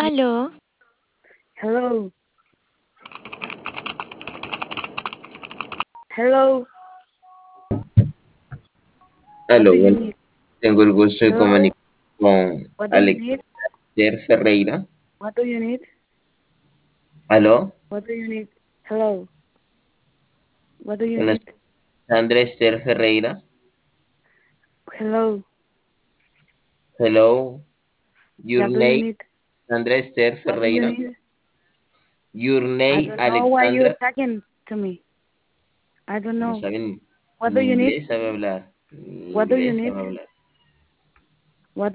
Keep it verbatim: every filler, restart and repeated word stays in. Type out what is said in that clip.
Aló, Hello. Hello. What Aló, do you bueno, need? tengo el gusto de Hello. comunicar con What do you need? Alexander Ferreira. What do you need? Aló, What do you need? Hello. What do you con la need? Sandra Esther Ferreira. Hello. Hello, your What do you name, need? Sandra Esther What do you Ferreira. need? Your I name, don't know why you're Alexandra. talking to me. I don't No know. saben What do ni you need? inglés, sabe hablar. What Ni do you inglés need? sabe hablar.